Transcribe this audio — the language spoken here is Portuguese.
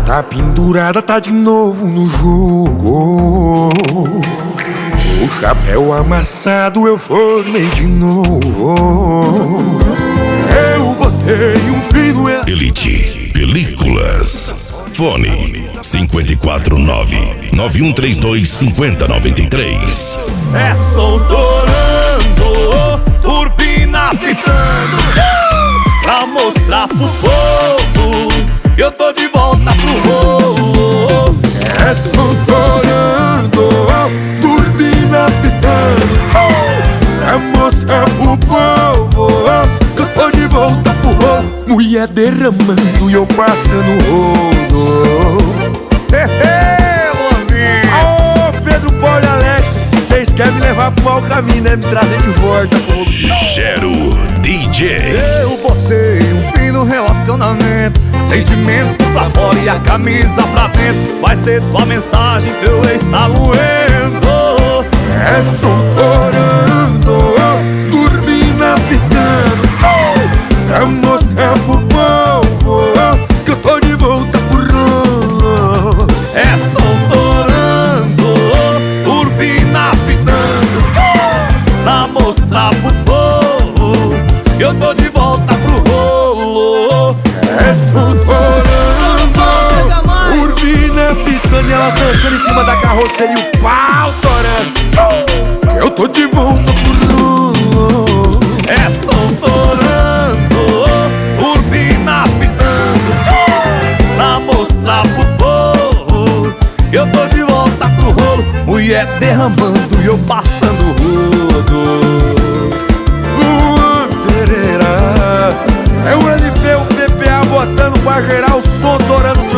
Tá pendurada, tá de novo no jogo. O chapéu amassado eu formei de novo. Eu botei um fino. Elite Películas. Fone 549-9132-5093. É som torando, turbina pitando, pra mostrar pro povo que eu tô de volta pro rolo. É som torando, turbina pitando, pra mostrar pro povo que eu tô de volta pro rolo. Mulher derramando e eu passando rolo. Mozinho! Ô Pedro, Paulo e Alex, vocês querem me levar pro mau caminho, né? Me trazer de volta pro Gero DJ. Eu botei um fim no relacionamento, sentimento pra fora e a camisa pra dentro. Vai ser tua mensagem, teu ex tá moendo. É som torando, turbina pitando, pra mostrar pro povo que eu tô de volta pro rolo. É som torando, turbina pitando, pra mostrar pro povo que eu tô de volta pro rolo. É som torando, turbina pitando e elas dançando em cima da carroceria e o pau torando. Eu tô de volta pro rolo. É som torando, turbina pitando, pra mostrar pro povo que eu tô de volta pro rolo. Mulher derramando e eu passando rodo. Luan Pereira, é o LP, o PPA botando pra gerar o som torando.